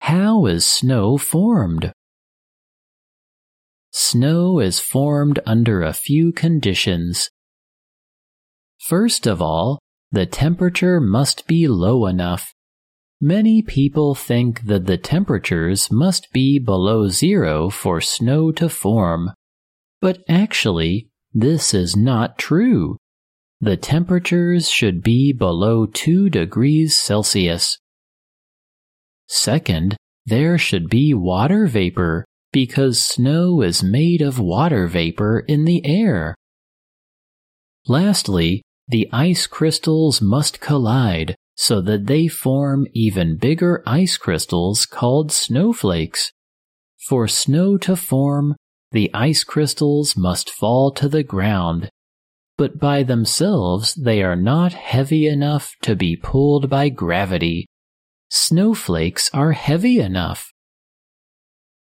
How is snow formed? Snow is formed under a few conditions. First of all, the temperature must be low enough. Many people think that the temperatures must be below zero for snow to form. But actually, this is not true. The temperatures should be below 2 degrees Celsius. Second, there should be water vapor because snow is made of water vapor in the air. Lastly, the ice crystals must collide so that they form even bigger ice crystals called snowflakes. For snow to form, the ice crystals must fall to the ground, but by themselves they are not heavy enough to be pulled by gravity. Snowflakes are heavy enough.